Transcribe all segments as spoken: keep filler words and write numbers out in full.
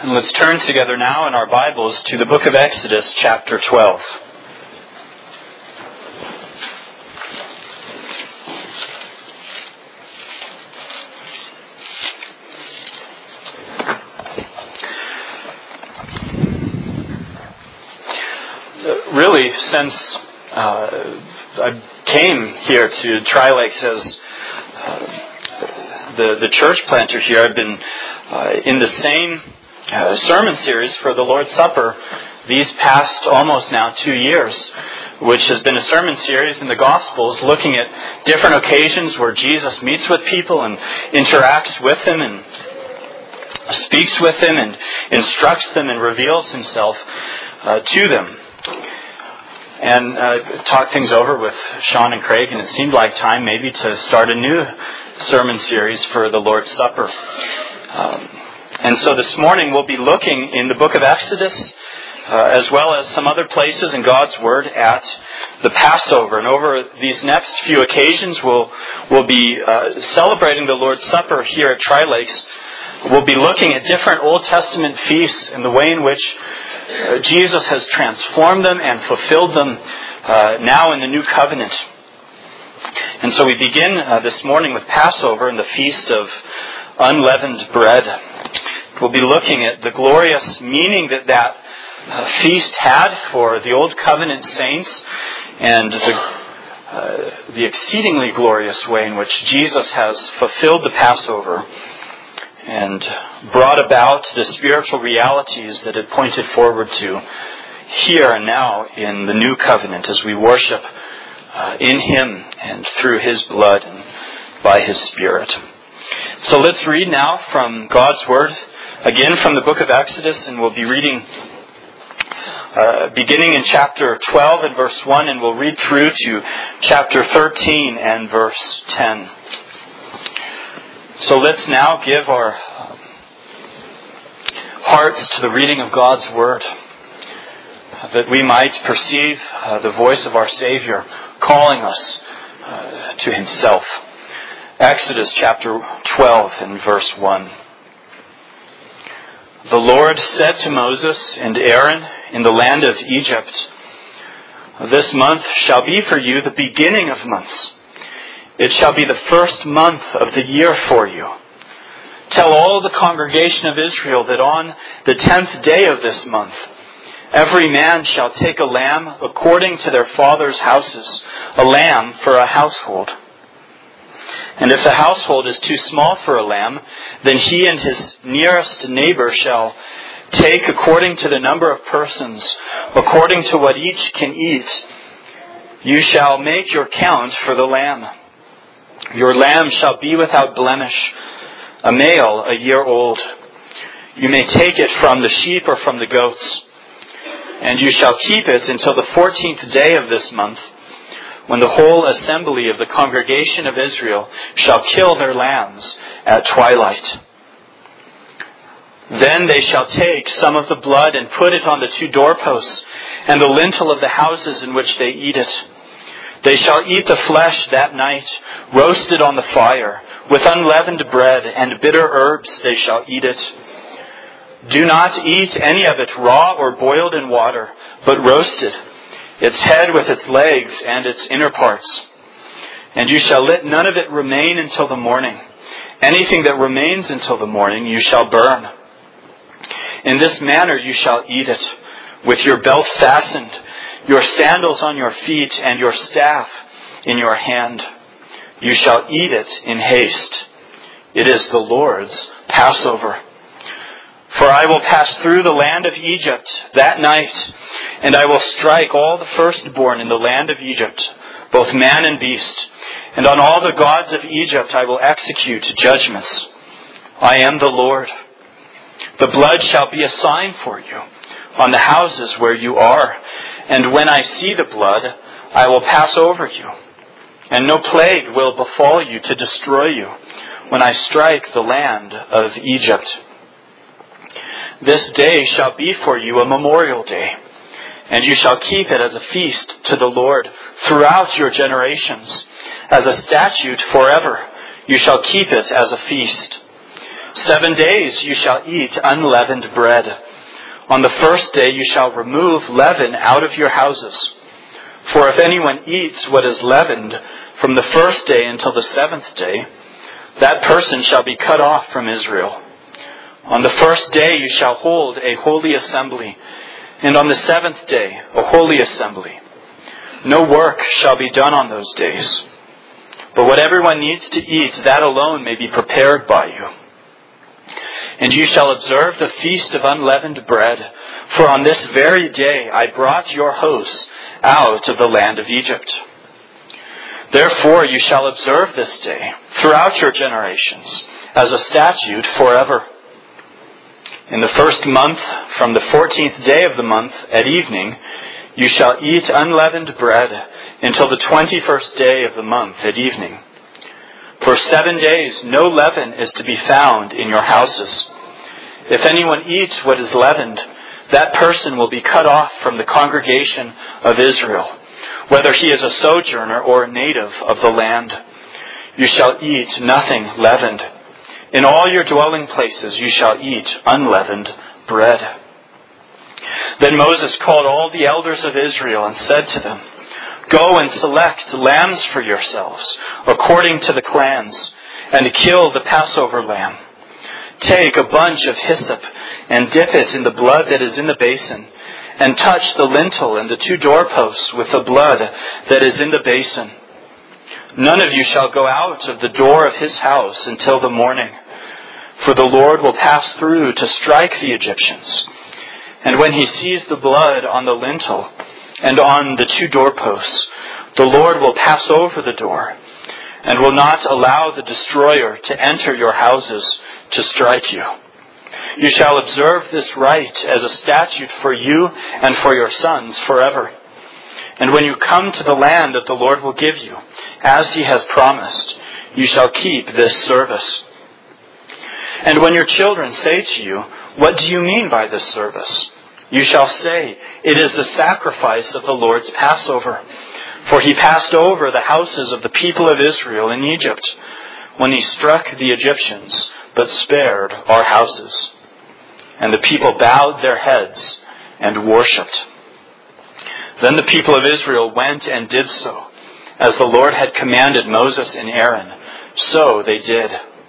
And let's turn together now in our Bibles to the book of Exodus, chapter twelve. Really, since uh, I came here to Tri Lakes as uh, the, the church planter here, I've been uh, in the same Uh, sermon series for the Lord's Supper these past almost now two years, which has been a sermon series in the Gospels looking at different occasions where Jesus meets with people and interacts with them and speaks with them and instructs them and reveals himself uh, to them. And uh, talked things over with Sean and Craig, and it seemed like time maybe to start a new sermon series for the Lord's Supper. Um, And so this morning we'll be looking in the book of Exodus, uh, as well as some other places in God's Word, at the Passover. And over these next few occasions we'll, we'll be uh, celebrating the Lord's Supper here at Tri Lakes. We'll be looking at different Old Testament feasts and the way in which uh, Jesus has transformed them and fulfilled them uh, now in the New Covenant. And so we begin uh, this morning with Passover and the Feast of Unleavened Bread. We'll be looking at the glorious meaning that that uh, feast had for the Old Covenant saints, and the, uh, the exceedingly glorious way in which Jesus has fulfilled the Passover and brought about the spiritual realities that it pointed forward to here and now in the New Covenant as we worship uh, in Him and through His blood and by His Spirit. So let's read now from God's Word, again from the book of Exodus, and we'll be reading uh, beginning in chapter twelve and verse one, and we'll read through to chapter thirteen and verse ten. So let's now give our hearts to the reading of God's Word, that we might perceive uh, the voice of our Savior calling us uh, to Himself. Exodus chapter twelve and verse one. The Lord said to Moses and Aaron in the land of Egypt, "This month shall be for you the beginning of months. It shall be the first month of the year for you. Tell all the congregation of Israel that on the tenth day of this month, every man shall take a lamb according to their father's houses, a lamb for a household. And if the household is too small for a lamb, then he and his nearest neighbor shall take according to the number of persons, according to what each can eat. You shall make your count for the lamb. Your lamb shall be without blemish, a male a year old. You may take it from the sheep or from the goats. And you shall keep it until the fourteenth day of this month, when the whole assembly of the congregation of Israel shall kill their lambs at twilight. Then they shall take some of the blood and put it on the two doorposts and the lintel of the houses in which they eat it. They shall eat the flesh that night, roasted on the fire, with unleavened bread and bitter herbs they shall eat it. Do not eat any of it raw or boiled in water, but roasted, its head with its legs and its inner parts. And you shall let none of it remain until the morning. Anything that remains until the morning you shall burn. In this manner you shall eat it, with your belt fastened, your sandals on your feet, and your staff in your hand. You shall eat it in haste. It is the Lord's Passover. For I will pass through the land of Egypt that night, and I will strike all the firstborn in the land of Egypt, both man and beast. And on all the gods of Egypt I will execute judgments. I am the Lord. The blood shall be a sign for you on the houses where you are. And when I see the blood, I will pass over you. And no plague will befall you to destroy you when I strike the land of Egypt. This day shall be for you a memorial day, and you shall keep it as a feast to the Lord throughout your generations. As a statute forever, you shall keep it as a feast. Seven days you shall eat unleavened bread. On the first day you shall remove leaven out of your houses. For if anyone eats what is leavened from the first day until the seventh day, that person shall be cut off from Israel. On the first day you shall hold a holy assembly, and on the seventh day a holy assembly. No work shall be done on those days. But what everyone needs to eat, that alone may be prepared by you. And you shall observe the feast of unleavened bread, for on this very day I brought your hosts out of the land of Egypt. Therefore you shall observe this day throughout your generations as a statute forever. In the first month, from the fourteenth day of the month at evening, you shall eat unleavened bread until the twenty-first day of the month at evening. For seven days no leaven is to be found in your houses. If anyone eats what is leavened, that person will be cut off from the congregation of Israel, whether he is a sojourner or a native of the land. You shall eat nothing leavened. In all your dwelling places you shall eat unleavened bread. Then Moses called all the elders of Israel and said to them, Go and select lambs for yourselves, according to the clans, and kill the Passover lamb. Take a bunch of hyssop and dip it in the blood that is in the basin, and touch the lintel and the two doorposts with the blood that is in the basin. None of you shall go out of the door of his house until the morning, for the Lord will pass through to strike the Egyptians. And when he sees the blood on the lintel and on the two doorposts, the Lord will pass over the door, and will not allow the destroyer to enter your houses to strike you. You shall observe this rite as a statute for you and for your sons forever. And when you come to the land that the Lord will give you, as he has promised, you shall keep this service. And when your children say to you, What do you mean by this service? You shall say, It is the sacrifice of the Lord's Passover. For he passed over the houses of the people of Israel in Egypt, when he struck the Egyptians, but spared our houses. And the people bowed their heads and worshipped. Then the people of Israel went and did so, as the Lord had commanded Moses and Aaron. So they did.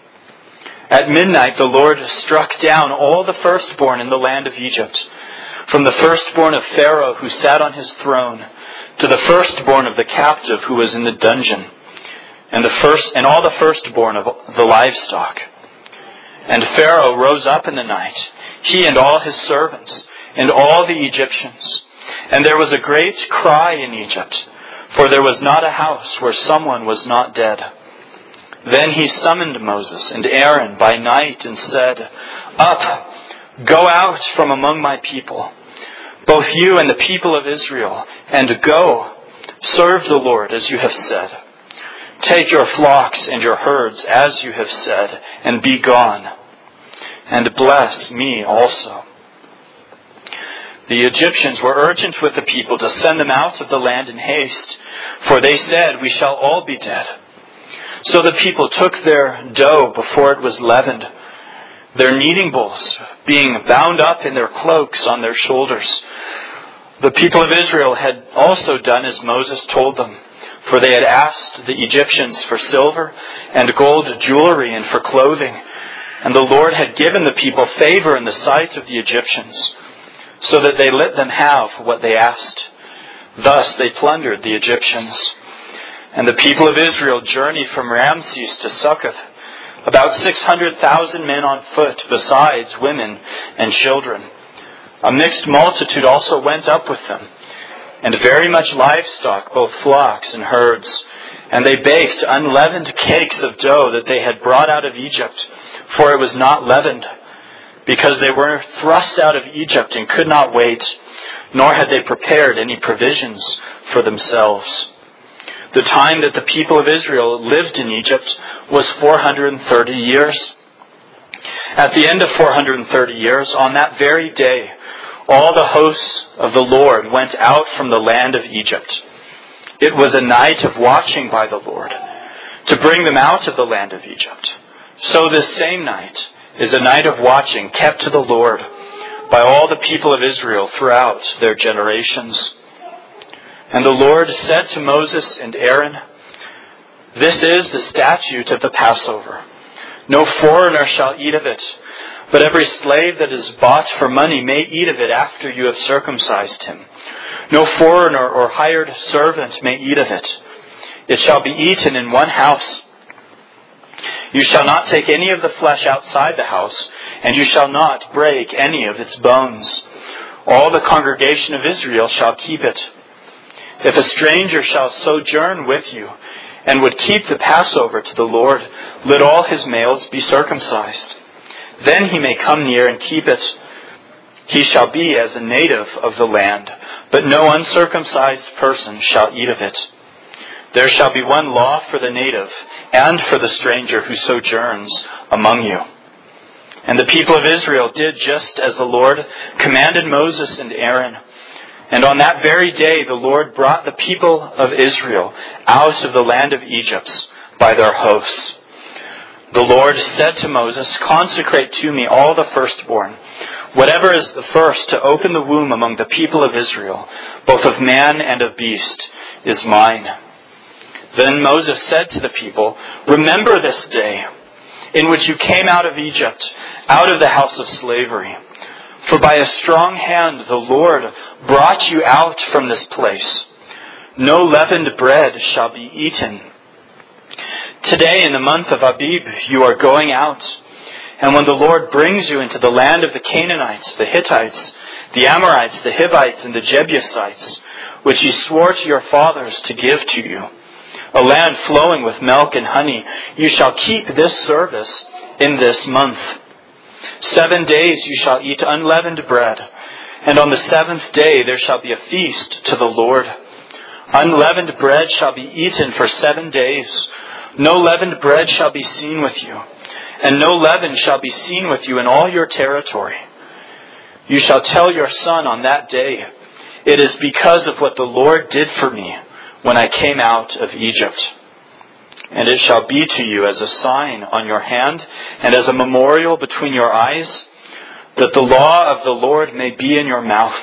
At midnight the Lord struck down all the firstborn in the land of Egypt, from the firstborn of Pharaoh who sat on his throne, to the firstborn of the captive who was in the dungeon, and the first and all the firstborn of the livestock. And Pharaoh rose up in the night, he and all his servants, and all the Egyptians. And there was a great cry in Egypt, for there was not a house where someone was not dead. Then he summoned Moses and Aaron by night and said, Up, go out from among my people, both you and the people of Israel, and go, serve the Lord as you have said. Take your flocks and your herds as you have said, and be gone, and bless me also. The Egyptians were urgent with the people to send them out of the land in haste, for they said, We shall all be dead. So the people took their dough before it was leavened, their kneading bowls being bound up in their cloaks on their shoulders. The people of Israel had also done as Moses told them, for they had asked the Egyptians for silver and gold jewelry and for clothing, and the Lord had given the people favor in the sight of the Egyptians, so that they let them have what they asked. Thus they plundered the Egyptians. And the people of Israel journeyed from Ramses to Succoth, about six hundred thousand men on foot, besides women and children. A mixed multitude also went up with them, and very much livestock, both flocks and herds. And they baked unleavened cakes of dough that they had brought out of Egypt, for it was not leavened, because they were thrust out of Egypt and could not wait, nor had they prepared any provisions for themselves. The time that the people of Israel lived in Egypt was four hundred thirty years. At the end of four hundred thirty years, on that very day, all the hosts of the Lord went out from the land of Egypt. It was a night of watching by the Lord, to bring them out of the land of Egypt. So this same night, is a night of watching kept to the Lord by all the people of Israel throughout their generations. And the Lord said to Moses and Aaron, "This is the statute of the Passover. No foreigner shall eat of it, but every slave that is bought for money may eat of it after you have circumcised him. No foreigner or hired servant may eat of it. It shall be eaten in one house. You shall not take any of the flesh outside the house, and you shall not break any of its bones. All the congregation of Israel shall keep it. If a stranger shall sojourn with you, and would keep the Passover to the Lord, let all his males be circumcised. Then he may come near and keep it. He shall be as a native of the land, but no uncircumcised person shall eat of it. There shall be one law for the native and for the stranger who sojourns among you." And the people of Israel did just as the Lord commanded Moses and Aaron. And on that very day the Lord brought the people of Israel out of the land of Egypt by their hosts. The Lord said to Moses, "Consecrate to me all the firstborn, whatever is the first to open the womb among the people of Israel, both of man and of beast, is mine." Then Moses said to the people, "Remember this day in which you came out of Egypt, out of the house of slavery. For by a strong hand the Lord brought you out from this place. No leavened bread shall be eaten. Today in the month of Abib you are going out, and when the Lord brings you into the land of the Canaanites, the Hittites, the Amorites, the Hivites, and the Jebusites, which he swore to your fathers to give to you, a land flowing with milk and honey, you shall keep this service in this month. Seven days you shall eat unleavened bread, and on the seventh day there shall be a feast to the Lord. Unleavened bread shall be eaten for seven days. No leavened bread shall be seen with you, and no leaven shall be seen with you in all your territory. You shall tell your son on that day, 'It is because of what the Lord did for me when I came out of Egypt.' And it shall be to you as a sign on your hand and as a memorial between your eyes, that the law of the Lord may be in your mouth.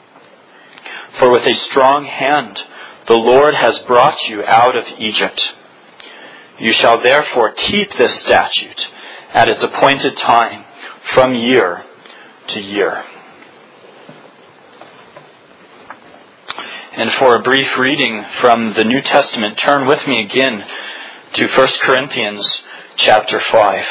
For with a strong hand the Lord has brought you out of Egypt. You shall therefore keep this statute at its appointed time from year to year." And for a brief reading from the New Testament, turn with me again to First Corinthians chapter five.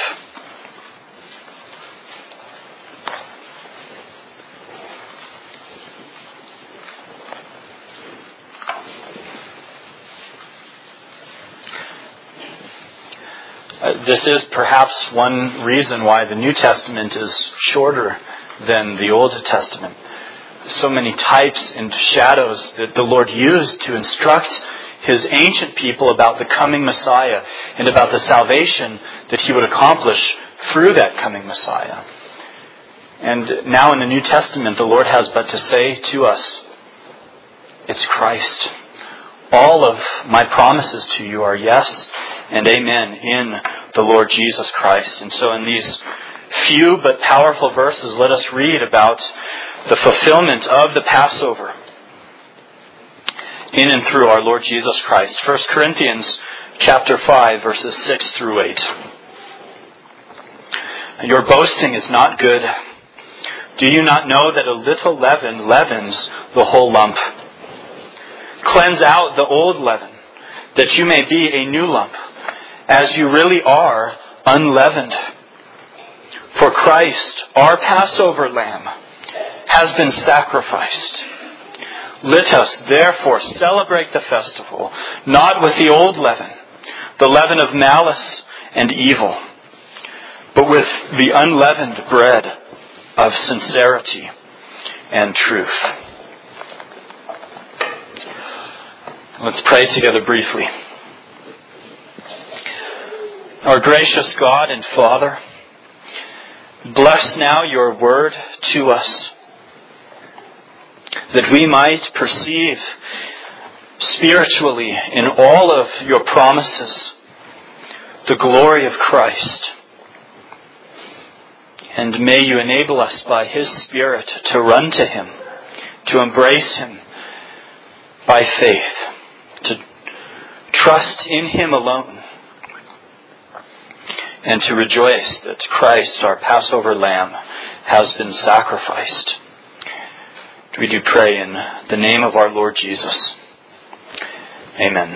Uh, this is perhaps one reason why the New Testament is shorter than the Old Testament. So many types and shadows that the Lord used to instruct His ancient people about the coming Messiah and about the salvation that He would accomplish through that coming Messiah. And now in the New Testament, the Lord has but to say to us, "It's Christ. All of my promises to you are yes and amen in the Lord Jesus Christ." And so in these few but powerful verses, let us read about the fulfillment of the Passover in and through our Lord Jesus Christ. First Corinthians chapter five, verses six through eight. "Your boasting is not good. Do you not know that a little leaven leavens the whole lump? Cleanse out the old leaven, that you may be a new lump, as you really are unleavened. For Christ, our Passover lamb, has been sacrificed. Let us therefore celebrate the festival, not with the old leaven, the leaven of malice and evil, but with the unleavened bread of sincerity and truth." Let's pray together briefly. Our gracious God and Father, bless now your word to us, that we might perceive spiritually in all of your promises the glory of Christ. And may you enable us by His Spirit to run to Him, to embrace Him by faith, to trust in Him alone, and to rejoice that Christ, our Passover Lamb, has been sacrificed. We do pray in the name of our Lord Jesus. Amen.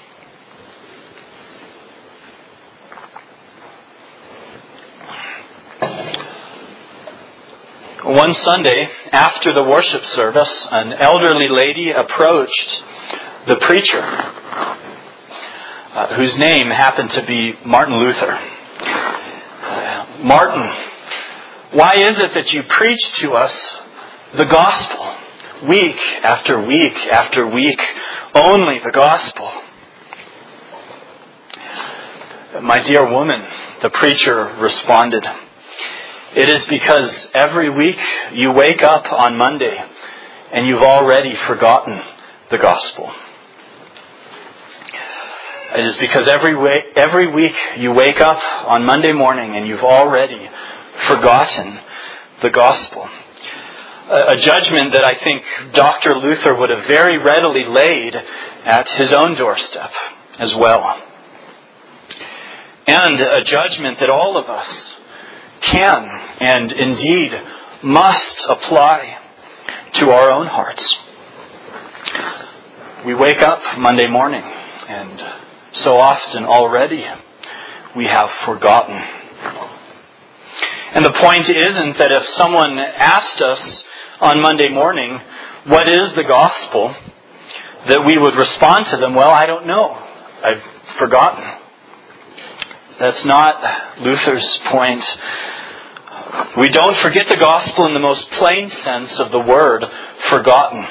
One Sunday, after the worship service, an elderly lady approached the preacher, uh, whose name happened to be Martin Luther. Uh, Martin, why is it that you preach to us the gospel, week after week after week, only the gospel? My dear woman, the preacher responded, it is because every week you wake up on Monday and you've already forgotten the gospel. It is because every way, every week you wake up on Monday morning and you've already forgotten the gospel. A, a judgment that I think Doctor Luther would have very readily laid at his own doorstep as well. And a judgment that all of us can and indeed must apply to our own hearts. We wake up Monday morning and so often already we have forgotten. And the point isn't that if someone asked us on Monday morning, what is the gospel, that we would respond to them, well, I don't know. I've forgotten. That's not Luther's point. We don't forget the gospel in the most plain sense of the word, forgotten.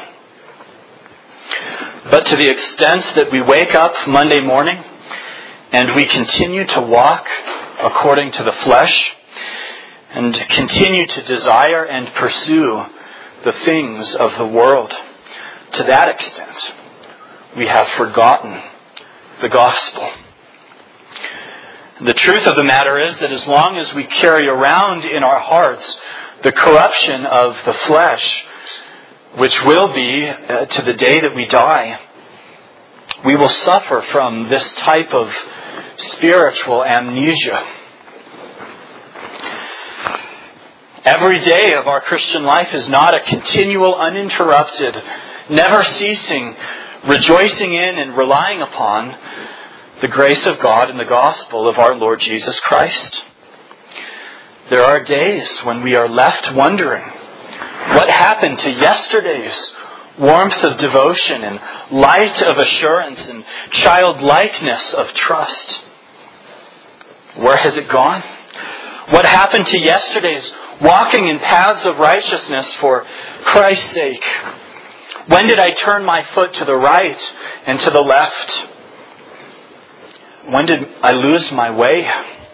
But to the extent that we wake up Monday morning and we continue to walk according to the flesh and continue to desire and pursue the things of the world, to that extent we have forgotten the gospel. The truth of the matter is that as long as we carry around in our hearts the corruption of the flesh, which will be uh, to the day that we die, we will suffer from this type of spiritual amnesia. Every day of our Christian life is not a continual, uninterrupted, never ceasing, rejoicing in and relying upon the grace of God and the gospel of our Lord Jesus Christ. There are days when we are left wondering what happened to yesterday's warmth of devotion and light of assurance and childlikeness of trust. Where has it gone? What happened to yesterday's walking in paths of righteousness for Christ's sake? When did I turn my foot to the right and to the left? When did I lose my way?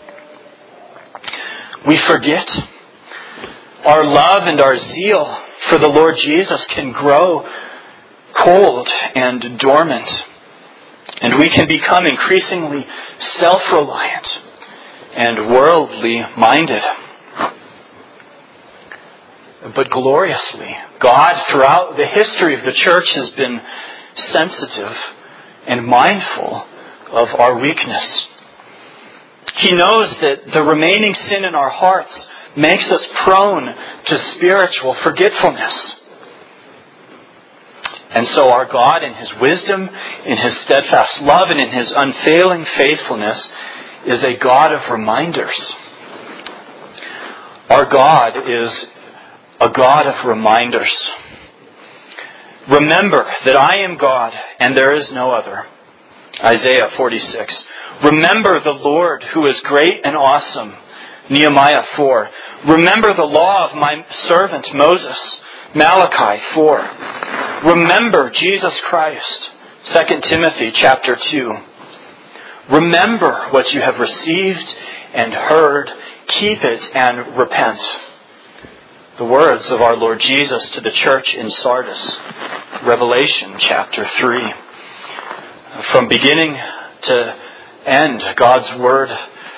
We forget. Our love and our zeal for the Lord Jesus can grow cold and dormant. And we can become increasingly self-reliant and worldly minded. But gloriously, God throughout the history of the church has been sensitive and mindful of our weakness. He knows that the remaining sin in our hearts makes us prone to spiritual forgetfulness. And so our God, in His wisdom, in His steadfast love, and in His unfailing faithfulness, is a God of reminders. Our God is a God of reminders. Remember that I am God and there is no other. Isaiah forty-six. Remember the Lord who is great and awesome. Nehemiah four. Remember the law of my servant Moses. Malachi four. Remember Jesus Christ. Second Timothy chapter two. Remember what you have received and heard. Keep it and repent. The words of our Lord Jesus to the church in Sardis. Revelation chapter three. From beginning to end, God's Word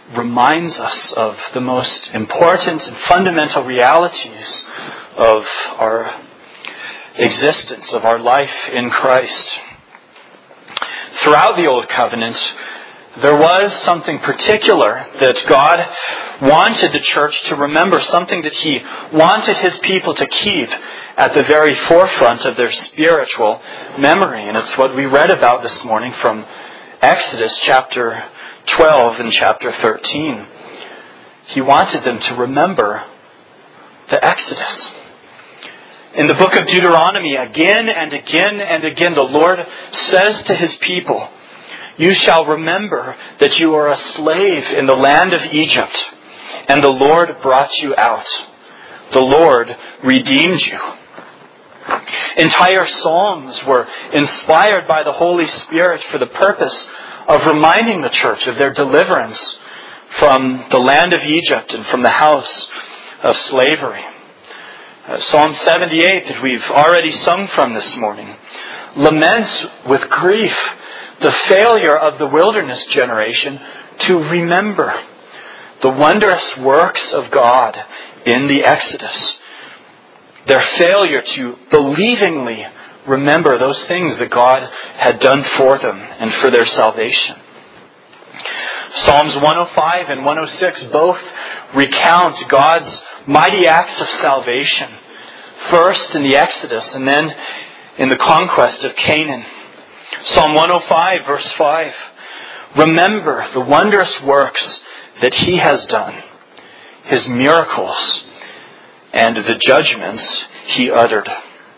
reminds us of the most important and fundamental realities of our existence, of our life in Christ. Throughout the Old Covenant, there was something particular that God wanted the church to remember, something that He wanted His people to keep at the very forefront of their spiritual memory. And it's what we read about this morning from Exodus chapter twelve and chapter thirteen. He wanted them to remember the Exodus. In the book of Deuteronomy, again and again and again, the Lord says to His people, "You shall remember that you are a slave in the land of Egypt, and the Lord brought you out. The Lord redeemed you." Entire psalms were inspired by the Holy Spirit for the purpose of reminding the church of their deliverance from the land of Egypt and from the house of slavery. Uh, Psalm seventy-eight, that we've already sung from this morning, laments with grief the failure of the wilderness generation to remember the wondrous works of God in the Exodus. Their failure to believingly remember those things that God had done for them and for their salvation. Psalms one oh five and one oh six both recount God's mighty acts of salvation, first in the Exodus and then in the conquest of Canaan. Psalm one oh five, verse five, "Remember the wondrous works that He has done, His miracles, and the judgments He uttered."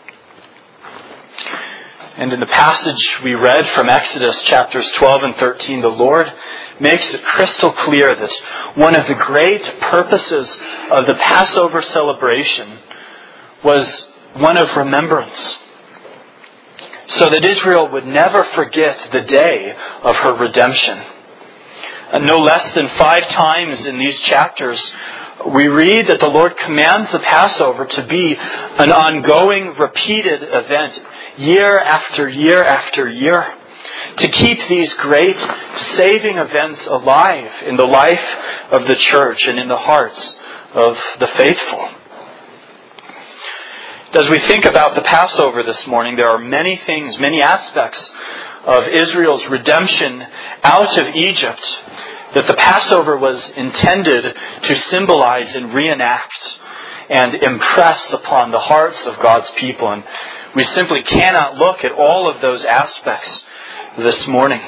And in the passage we read from Exodus chapters twelve and thirteen, the Lord makes it crystal clear that one of the great purposes of the Passover celebration was one of remembrance, so that Israel would never forget the day of her redemption. And no less than five times in these chapters, we read that the Lord commands the Passover to be an ongoing, repeated event, year after year after year, to keep these great saving events alive in the life of the church and in the hearts of the faithful. As we think about the Passover this morning, there are many things, many aspects of Israel's redemption out of Egypt that the Passover was intended to symbolize and reenact and impress upon the hearts of God's people. And we simply cannot look at all of those aspects this morning.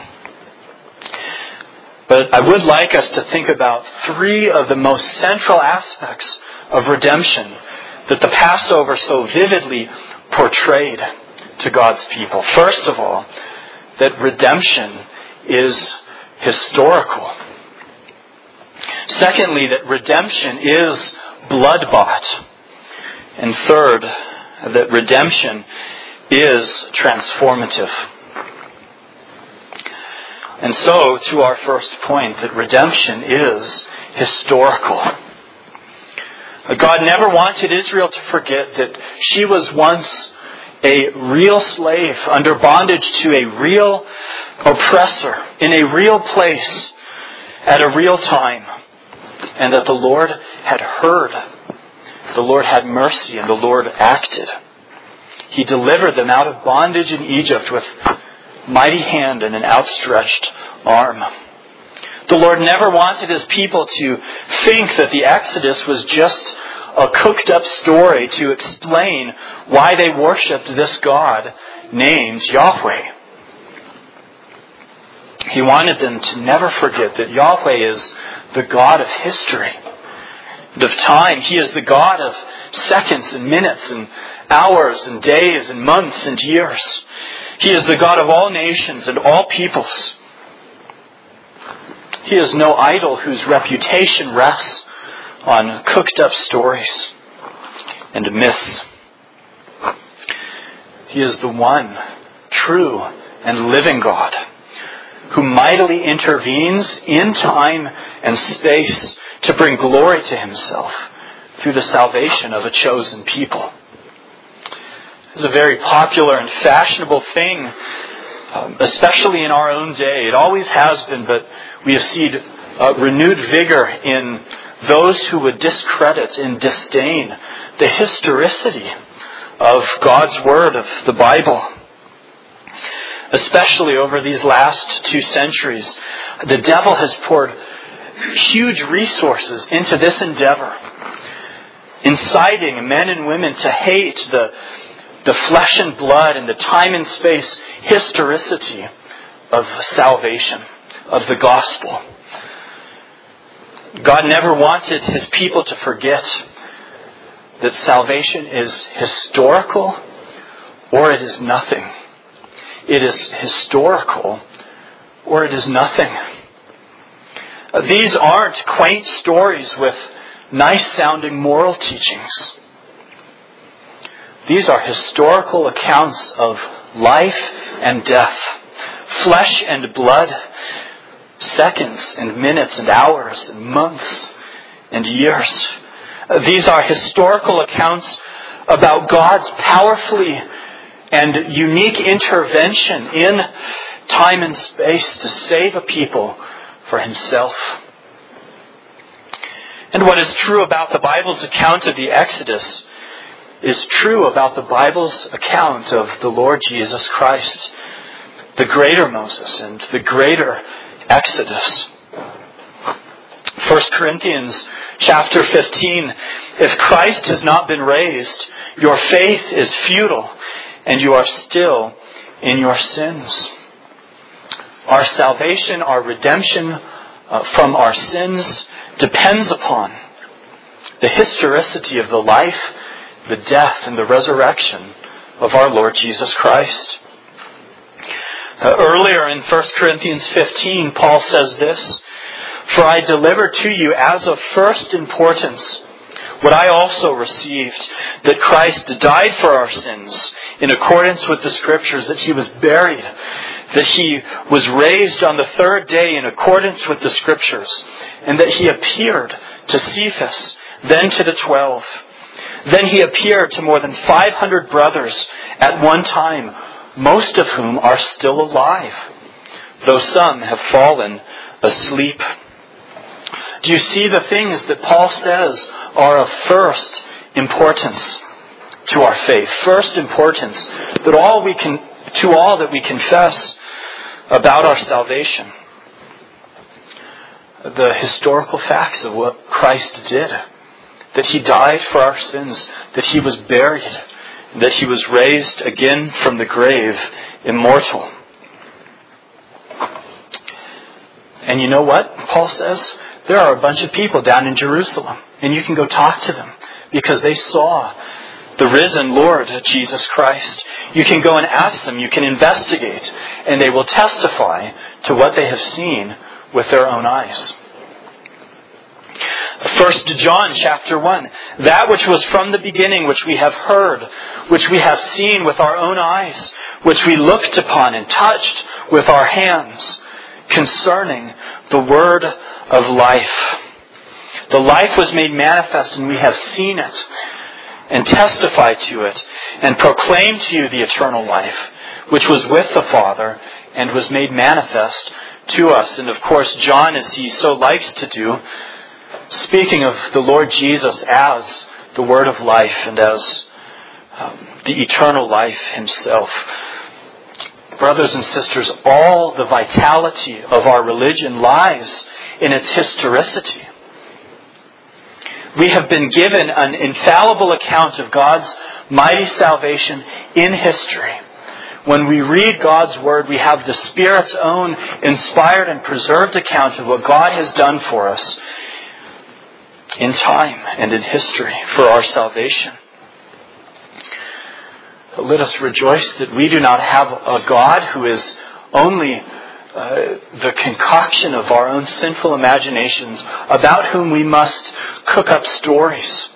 But I would like us to think about three of the most central aspects of redemption that the Passover so vividly portrayed to God's people. First of all, that redemption is historical. Secondly, that redemption is blood-bought. And third, that redemption is transformative. And so, to our first point, that redemption is historical. God never wanted Israel to forget that she was once a real slave under bondage to a real oppressor in a real place at a real time, and that the Lord had heard, the Lord had mercy, and the Lord acted. He delivered them out of bondage in Egypt with mighty hand and an outstretched arm. The Lord never wanted His people to think that the Exodus was just a cooked-up story to explain why they worshipped this God named Yahweh. He wanted them to never forget that Yahweh is the God of history and of time. He is the God of seconds and minutes and hours and days and months and years. He is the God of all nations and all peoples. He is no idol whose reputation rests on cooked-up stories and myths. He is the one true and living God who mightily intervenes in time and space to bring glory to Himself through the salvation of a chosen people. It's a very popular and fashionable thing, um, especially in our own day. It always has been, but we have seen uh, renewed vigor in those who would discredit and disdain the historicity of God's Word, of the Bible. Especially over these last two centuries, the devil has poured huge resources into this endeavor, inciting men and women to hate the, the flesh and blood and the time and space historicity of salvation, of the gospel. God never wanted His people to forget that salvation is historical or it is nothing. It is historical or it is nothing. These aren't quaint stories with nice-sounding moral teachings. These are historical accounts of life and death, flesh and blood, seconds and minutes and hours and months and years. These are historical accounts about God's powerfully and unique intervention in time and space to save a people for Himself. And what is true about the Bible's account of the Exodus is true about the Bible's account of the Lord Jesus Christ, the greater Moses and the greater Exodus. First Corinthians chapter fifteen, if Christ has not been raised, your faith is futile and you are still in your sins. Our salvation, our redemption uh, from our sins depends upon the historicity of the life, the death, and the resurrection of our Lord Jesus Christ. Uh, earlier in First Corinthians fifteen, Paul says this, "For I delivered to you as of first importance what I also received, that Christ died for our sins in accordance with the Scriptures, that He was buried, that He was raised on the third day in accordance with the Scriptures, and that He appeared to Cephas, then to the twelve. Then He appeared to more than five hundred brothers at one time, most of whom are still alive, though some have fallen asleep." Do you see the things that Paul says are of first importance to our faith? First importance that all we can, to all that we confess about our salvation. The historical facts of what Christ did. That He died for our sins. That He was buried. That He was raised again from the grave, immortal. And you know what Paul says? There are a bunch of people down in Jerusalem, and you can go talk to them because they saw the risen Lord Jesus Christ. You can go and ask them, you can investigate, and they will testify to what they have seen with their own eyes. First John chapter one, that which was from the beginning, which we have heard, which we have seen with our own eyes, which we looked upon and touched with our hands, concerning the word of life. The life was made manifest, and we have seen it, and testified to it, and proclaimed to you the eternal life, which was with the Father, and was made manifest to us. And of course, John, as he so likes to do, speaking of the Lord Jesus as the Word of life, and as um, the eternal life Himself. Brothers and sisters, all the vitality of our religion lies in its historicity. We have been given an infallible account of God's mighty salvation in history. When we read God's Word, we have the Spirit's own inspired and preserved account of what God has done for us in time and in history for our salvation. Let us rejoice that we do not have a God who is only uh, the concoction of our own sinful imaginations, about whom we must cook up stories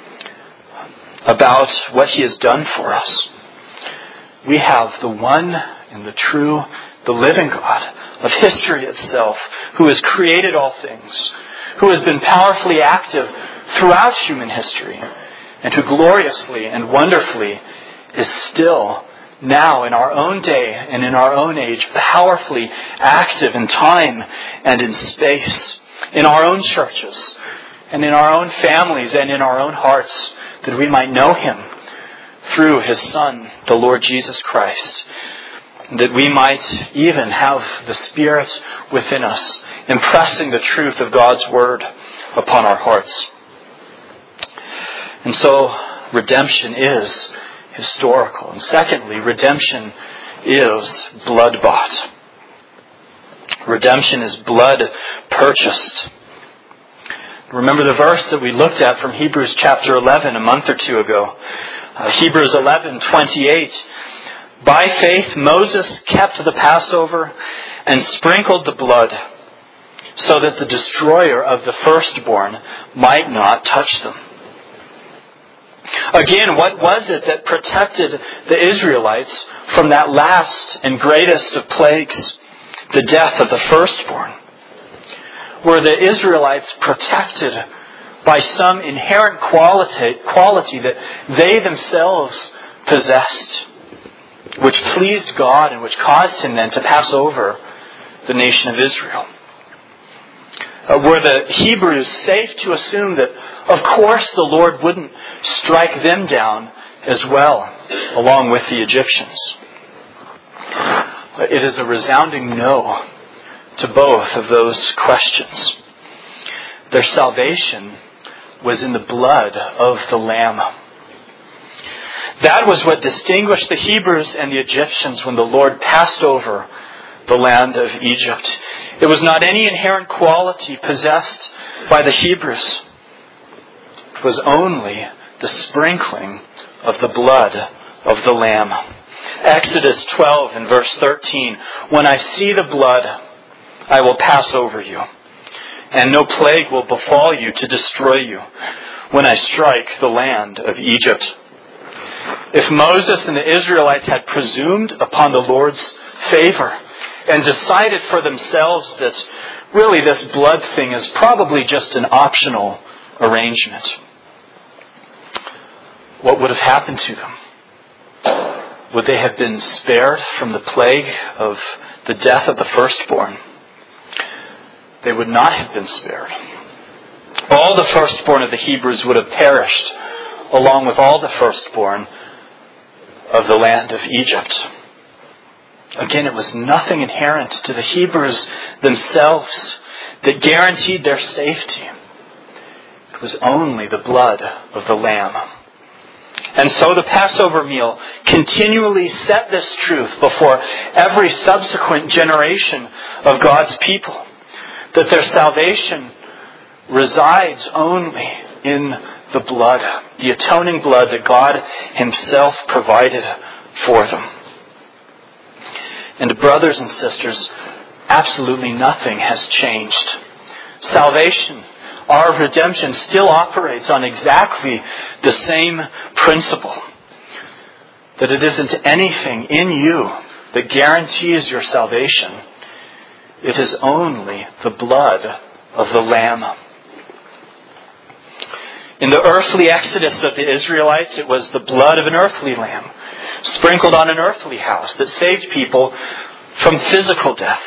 about what He has done for us. We have the one and the true, the living God of history itself, who has created all things, who has been powerfully active throughout human history, and who gloriously and wonderfully is still now in our own day and in our own age powerfully active in time and in space. in our own churches and in our own families and in our own hearts, that we might know Him through His Son, the Lord Jesus Christ, that we might even have the Spirit within us, impressing the truth of God's Word upon our hearts. And so, redemption is historical. And secondly, redemption is blood-bought. Redemption is blood-purchased. Remember the verse that we looked at from Hebrews chapter eleven a month or two ago. Uh, Hebrews eleven twenty-eight. By faith Moses kept the Passover and sprinkled the blood, so that the destroyer of the firstborn might not touch them. Again, what was it that protected the Israelites from that last and greatest of plagues, the death of the firstborn? Were the Israelites protected by some inherent quality, quality that they themselves possessed, which pleased God and which caused Him then to pass over the nation of Israel? Uh, were the Hebrews safe to assume that, of course, the Lord wouldn't strike them down as well, along with the Egyptians? It is a resounding no to both of those questions. Their salvation was in the blood of the Lamb. That was what distinguished the Hebrews and the Egyptians when the Lord passed over the land of Egypt. It was not any inherent quality possessed by the Hebrews. It was only the sprinkling of the blood of the Lamb. Exodus twelve and verse thirteen. When I see the blood, I will pass over you, and no plague will befall you to destroy you when I strike the land of Egypt. If Moses and the Israelites had presumed upon the Lord's favor and decided for themselves that really this blood thing is probably just an optional arrangement, what would have happened to them? Would they have been spared from the plague of the death of the firstborn? They would not have been spared. All the firstborn of the Hebrews would have perished, along with all the firstborn of the land of Egypt. Again, it was nothing inherent to the Hebrews themselves that guaranteed their safety. It was only the blood of the Lamb. And so the Passover meal continually set this truth before every subsequent generation of God's people, that their salvation resides only in the blood, the atoning blood that God Himself provided for them. And brothers and sisters, absolutely nothing has changed. Salvation, our redemption, still operates on exactly the same principle. That it isn't anything in you that guarantees your salvation. It is only the blood of the Lamb. In the earthly exodus of the Israelites, it was the blood of an earthly lamb, sprinkled on an earthly house, that saved people from physical death.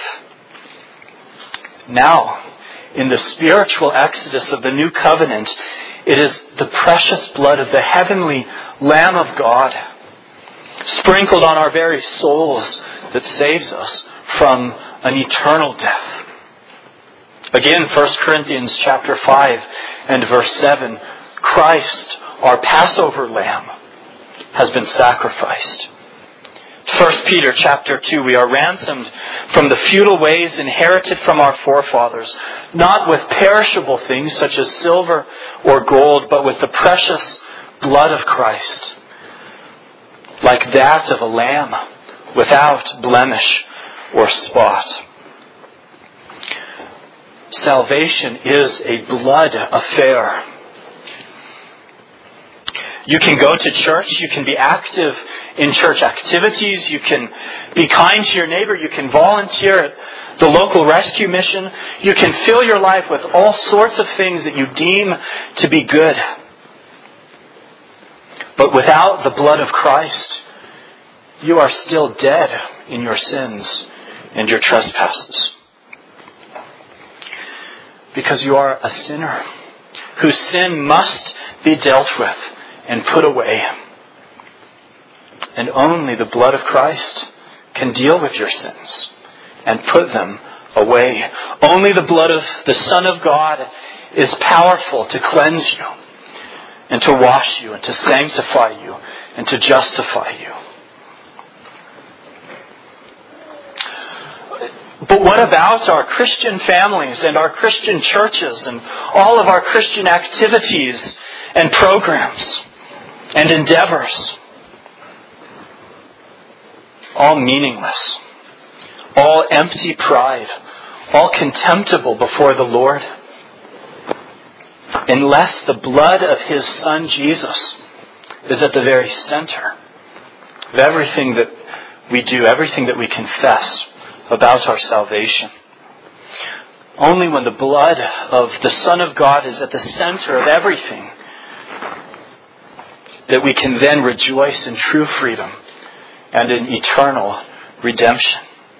Now, in the spiritual exodus of the new covenant, it is the precious blood of the heavenly Lamb of God, sprinkled on our very souls, that saves us from an eternal death. Again, First Corinthians chapter five and verse seven, Christ, our Passover lamb, has been sacrificed. First Peter chapter two, we are ransomed from the futile ways inherited from our forefathers, not with perishable things such as silver or gold, but with the precious blood of Christ, like that of a lamb, without blemish or spot. Salvation is a blood affair. You can go to church, you can be active in church activities, you can be kind to your neighbor, you can volunteer at the local rescue mission, you can fill your life with all sorts of things that you deem to be good. But without the blood of Christ, you are still dead in your sins and your trespasses. because you are a sinner whose sin must be dealt with and put away. And only the blood of Christ can deal with your sins and put them away. Only the blood of the Son of God is powerful to cleanse you and to wash you and to sanctify you and to justify you. But what about our Christian families and our Christian churches and all of our Christian activities and programs and endeavors? All meaningless, all empty pride, all contemptible before the Lord, unless the blood of His Son Jesus is at the very center of everything that we do, everything that we confess about our salvation. Only when the blood of the Son of God is at the center of everything that we can then rejoice in true freedom and in eternal redemption.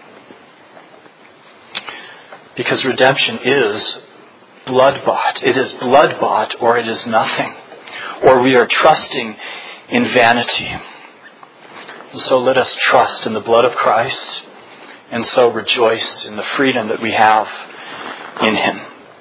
Because redemption is blood-bought. It is blood-bought or it is nothing. Or we are trusting in vanity. And so let us trust in the blood of Christ and so rejoice in the freedom that we have in Him.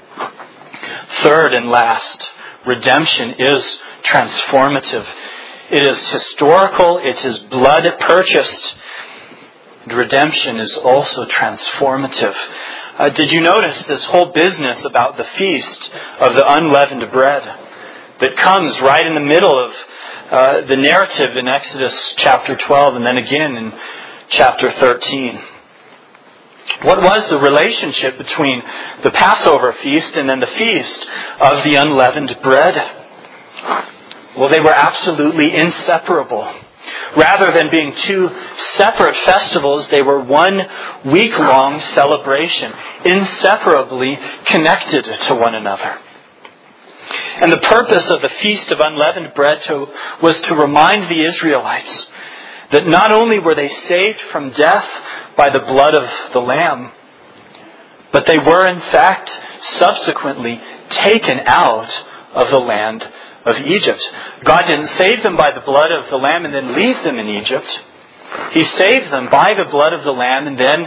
Third and last, redemption is transformative. It is historical. It is blood-purchased. And redemption is also transformative. Uh, did you notice this whole business about the feast of the unleavened bread that comes right in the middle of uh, the narrative in Exodus chapter twelve and then again in chapter thirteen? What was the relationship between the Passover feast and then the feast of the unleavened bread? Well, they were absolutely inseparable. Rather than being two separate festivals, they were one week-long celebration, inseparably connected to one another. And the purpose of the Feast of Unleavened Bread to, was to remind the Israelites that not only were they saved from death by the blood of the Lamb, but they were in fact subsequently taken out of the land of Egypt. God didn't save them by the blood of the Lamb and then leave them in Egypt. He saved them by the blood of the Lamb and then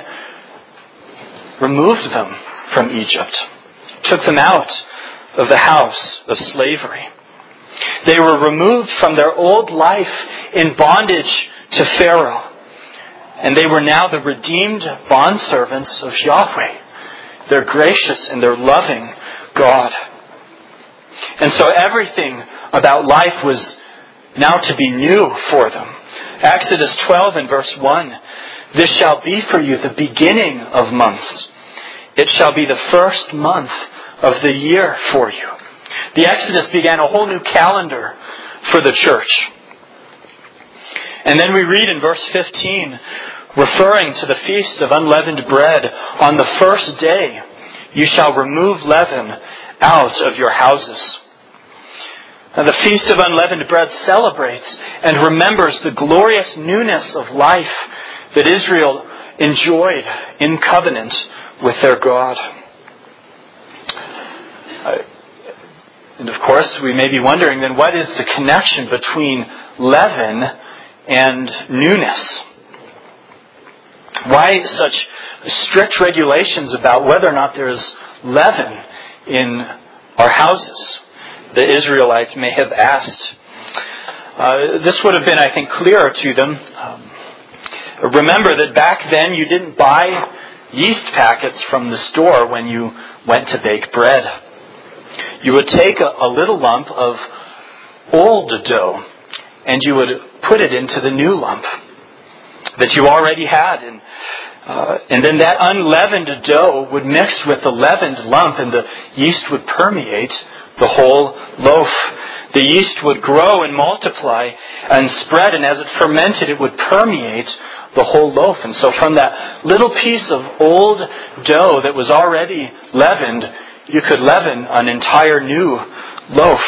removed them from Egypt. Took them out of the house of slavery. They were removed from their old life in bondage to Pharaoh. And they were now the redeemed bondservants of Yahweh, their gracious and their loving God. And so everything about life was now to be new for them. Exodus twelve and verse one, "This shall be for you the beginning of months. It shall be the first month of the year for you." The Exodus began a whole new calendar for the church. And then we read in verse fifteen, referring to the Feast of Unleavened Bread, "On the first day you shall remove leaven out of your houses." Now, the Feast of Unleavened Bread celebrates and remembers the glorious newness of life that Israel enjoyed in covenant with their God. Uh, and of course, we may be wondering then, what is the connection between leaven and newness? Why such strict regulations about whether or not there is leaven in our houses? The Israelites may have asked. Uh, this would have been, I think, clearer to them. Um, remember that back then you didn't buy yeast packets from the store when you went to bake bread. You would take a, a little lump of old dough and you would put it into the new lump that you already had. And, uh, and then that unleavened dough would mix with the leavened lump and the yeast would permeate the whole loaf. The yeast would grow and multiply and spread, and as it fermented, it would permeate the whole loaf. And so from that little piece of old dough that was already leavened, you could leaven an entire new loaf.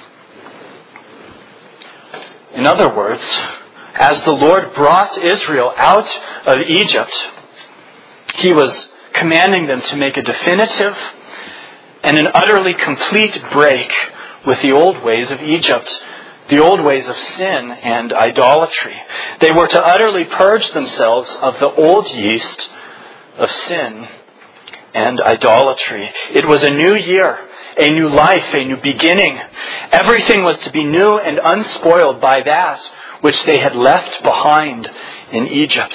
In other words, as the Lord brought Israel out of Egypt, He was commanding them to make a definitive and an utterly complete break with the old ways of Egypt, the old ways of sin and idolatry. They were to utterly purge themselves of the old yeast of sin and idolatry. It was a new year, a new life, a new beginning. Everything was to be new and unspoiled by that which they had left behind in Egypt.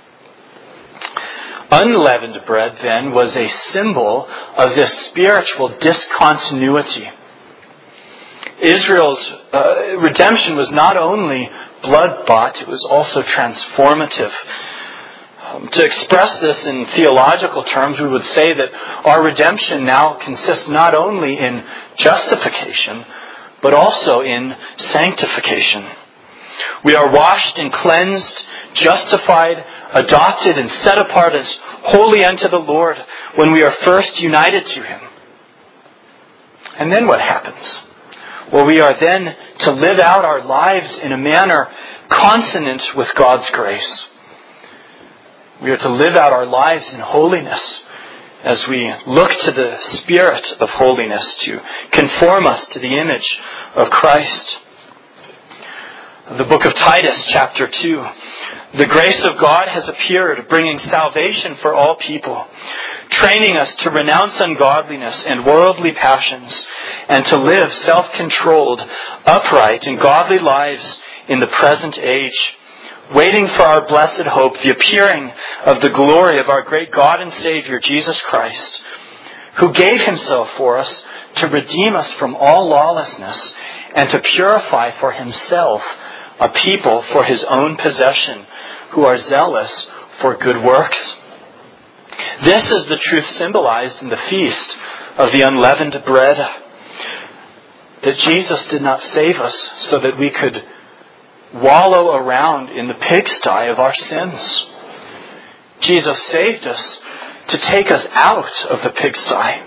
Unleavened bread, then, was a symbol of this spiritual discontinuity. Israel's uh, redemption was not only blood-bought, it was also transformative. Um, to express this in theological terms, we would say that our redemption now consists not only in justification, but also in sanctification. We are washed and cleansed, justified, adopted, and set apart as holy unto the Lord when we are first united to Him. And then what happens? Well, we are then to live out our lives in a manner consonant with God's grace. We are to live out our lives in holiness as we look to the Spirit of holiness to conform us to the image of Christ. The book of Titus, chapter two. The grace of God has appeared, bringing salvation for all people, training us to renounce ungodliness and worldly passions, and to live self-controlled, upright, and godly lives in the present age, waiting for our blessed hope, the appearing of the glory of our great God and Savior, Jesus Christ, who gave Himself for us to redeem us from all lawlessness and to purify for Himself a people for His own possession, who are zealous for good works. This is the truth symbolized in the feast of the unleavened bread, that Jesus did not save us so that we could wallow around in the pigsty of our sins. Jesus saved us to take us out of the pigsty.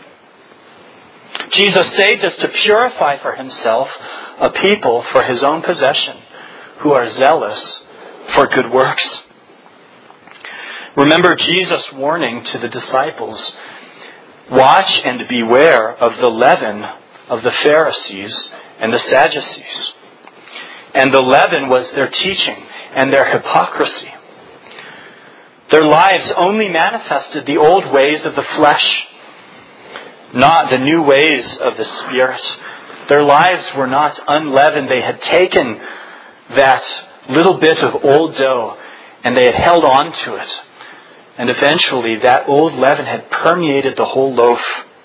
Jesus saved us to purify for Himself a people for His own possession who are zealous for good works. Remember Jesus' warning to the disciples, watch and beware of the leaven of the Pharisees and the Sadducees. And the leaven was their teaching and their hypocrisy. Their lives only manifested the old ways of the flesh, not the new ways of the Spirit. Their lives were not unleavened. They had taken that little bit of old dough and they had held on to it. And eventually that old leaven had permeated the whole loaf,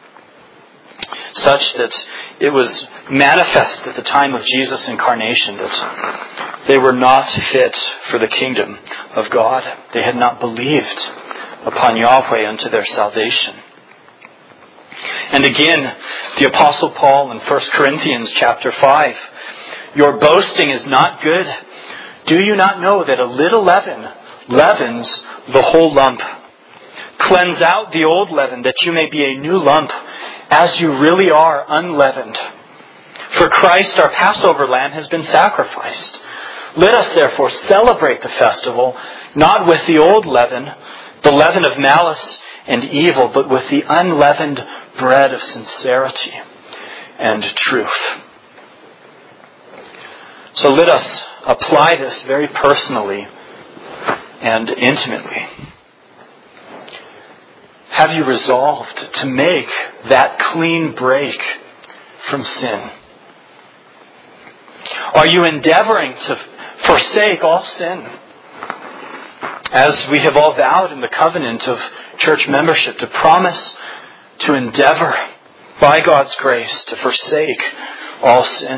such that it was manifest at the time of Jesus' incarnation that they were not fit for the kingdom of God. They had not believed upon Yahweh unto their salvation. And again, the Apostle Paul in First Corinthians chapter five, your boasting is not good. Do you not know that a little leaven leavens the whole lump? Cleanse out the old leaven, that you may be a new lump, as you really are unleavened. For Christ, our Passover lamb, has been sacrificed. Let us therefore celebrate the festival, not with the old leaven, the leaven of malice and evil, but with the unleavened bread of sincerity and truth. So let us apply this very personally and intimately. Have you resolved to make that clean break from sin? Are you endeavoring to forsake all sin? As we have all vowed in the covenant of church membership, to promise to endeavor by God's grace to forsake all sin.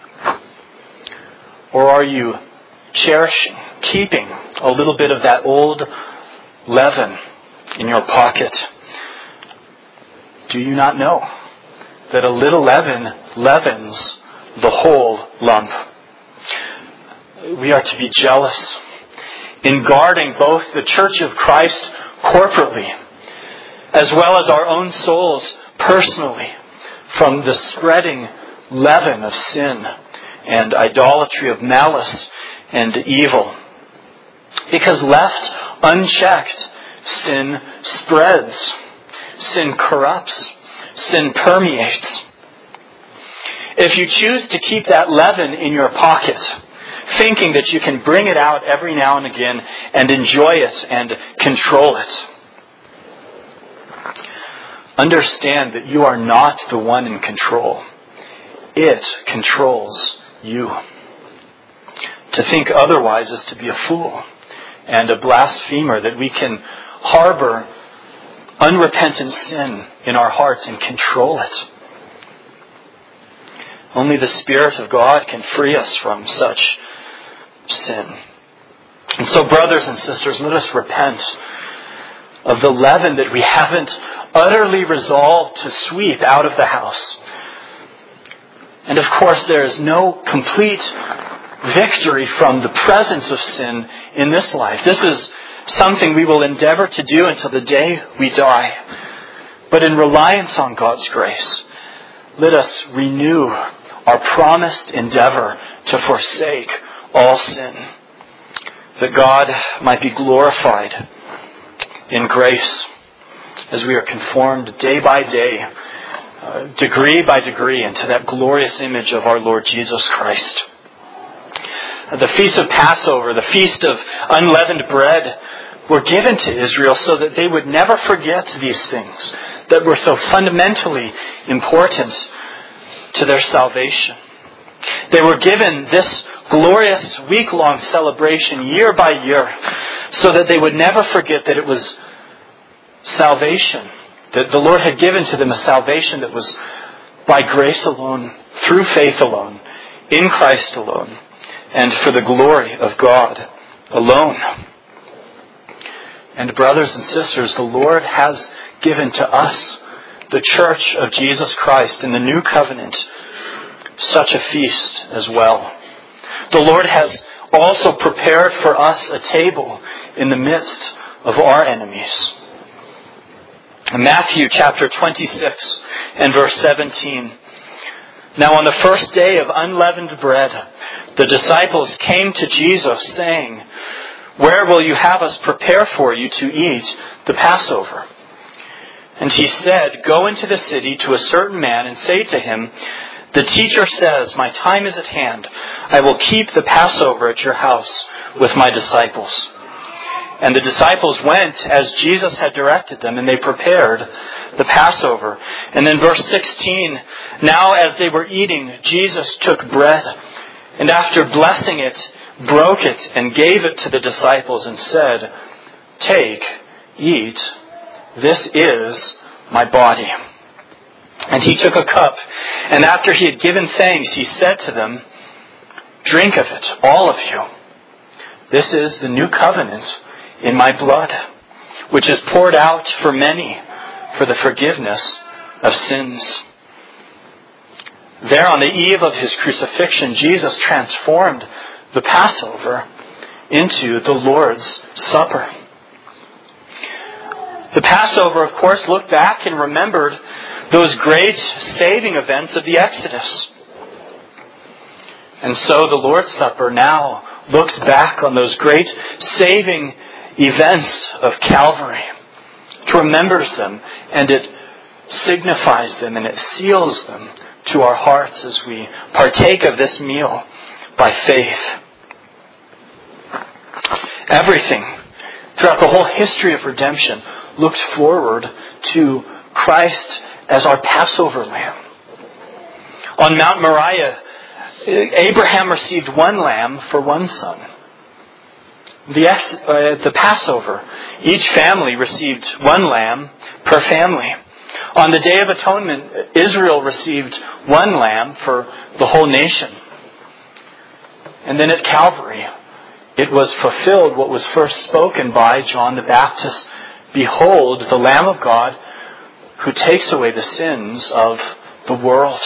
Or are you cherishing, keeping a little bit of that old leaven in your pocket? Do you not know that a little leaven leavens the whole lump? We are to be jealous in guarding both the Church of Christ corporately, as well as our own souls personally, from the spreading leaven of sin and idolatry, of malice and evil. Because left unchecked, sin spreads. Sin corrupts. sin permeates. If you choose to keep that leaven in your pocket, thinking that you can bring it out every now and again and enjoy it and control it, understand that you are not the one in control. It controls you. To think otherwise is to be a fool and a blasphemer, that we can harbor unrepentant sin in our hearts and control it. Only the Spirit of God can free us from such sin. And so, brothers and sisters, let us repent of the leaven that we haven't utterly resolved to sweep out of the house. And of course, there is no complete victory from the presence of sin in this life. This is something we will endeavor to do until the day we die. But in reliance on God's grace, let us renew our promised endeavor to forsake all sin, that God might be glorified in grace as we are conformed day by day, uh, degree by degree, into that glorious image of our Lord Jesus Christ. The Feast of Passover, the Feast of Unleavened Bread, were given to Israel so that they would never forget these things that were so fundamentally important to their salvation. They were given this glorious week-long celebration year by year so that they would never forget that it was salvation, that the Lord had given to them a salvation that was by grace alone, through faith alone, in Christ alone, and for the glory of God alone. And brothers and sisters, the Lord has given to us, the Church of Jesus Christ in the New Covenant, such a feast as well. The Lord has also prepared for us a table in the midst of our enemies. Matthew chapter twenty-six and verse seventeen. Now on the first day of unleavened bread, the disciples came to Jesus saying, "Where will you have us prepare for you to eat the Passover?" And he said, "Go into the city to a certain man and say to him, 'The teacher says, my time is at hand. I will keep the Passover at your house with my disciples.'" And the disciples went as Jesus had directed them, and they prepared the Passover. And then verse sixteen, "Now as they were eating, Jesus took bread, and after blessing it, broke it, and gave it to the disciples, and said, 'Take, eat, this is my body.' And he took a cup, and after he had given thanks, he said to them, 'Drink of it, all of you. This is the new covenant in my blood, which is poured out for many for the forgiveness of sins.'" There on the eve of his crucifixion, Jesus transformed the Passover into the Lord's Supper. The Passover, of course, looked back and remembered those great saving events of the Exodus. And so the Lord's Supper now looks back on those great saving events of Calvary. It remembers them, and it signifies them, and it seals them to our hearts as we partake of this meal by faith. Everything throughout the whole history of redemption looked forward to Christ as our Passover lamb. On Mount Moriah, Abraham received one lamb for one son. The, ex, uh, the Passover, each family received one lamb per family. On the Day of Atonement, Israel received one lamb for the whole nation. And then at Calvary, it was fulfilled what was first spoken by John the Baptist. "Behold, the Lamb of God who takes away the sins of the world."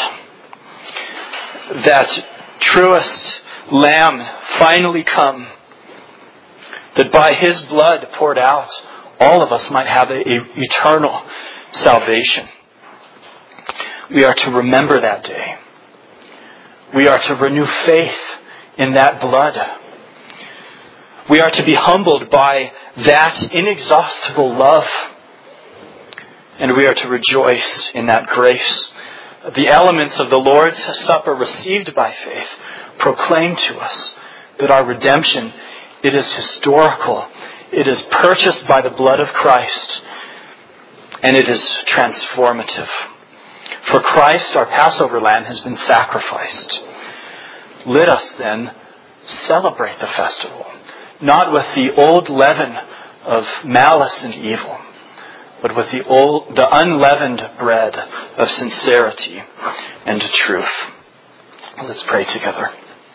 That truest Lamb finally come, that by his blood poured out, all of us might have an eternal salvation. We are to remember that day. We are to renew faith in that blood. We are to be humbled by that inexhaustible love. and we are to rejoice in that grace. The elements of the Lord's Supper received by faith proclaim to us that our redemption, it is historical. It is purchased by the blood of Christ, and it is transformative. For Christ, our Passover lamb, has been sacrificed. Let us then celebrate the festival, not with the old leaven of malice and evil, but with the old, the unleavened bread of sincerity and truth. Let's pray together.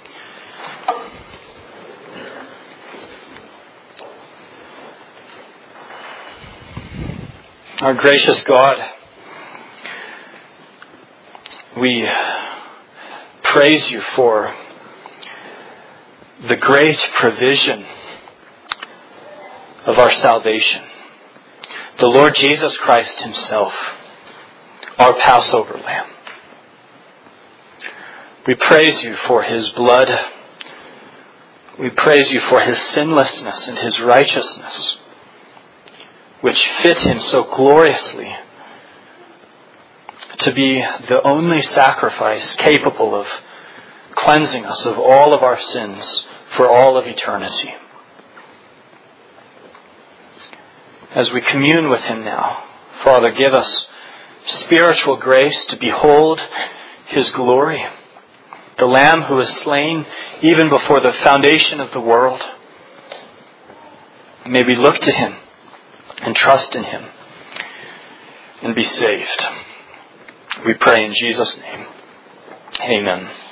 Our gracious God, we praise you for the great provision of our salvation. The Lord Jesus Christ himself, our Passover lamb. We praise you for his blood. We praise you for his sinlessness and his righteousness, which fit him so gloriously to be the only sacrifice capable of cleansing us of all of our sins for all of eternity. As we commune with him now, Father, give us spiritual grace to behold his glory, the Lamb who was slain even before the foundation of the world. May we look to him and trust in him and be saved. We pray in Jesus' name. Amen.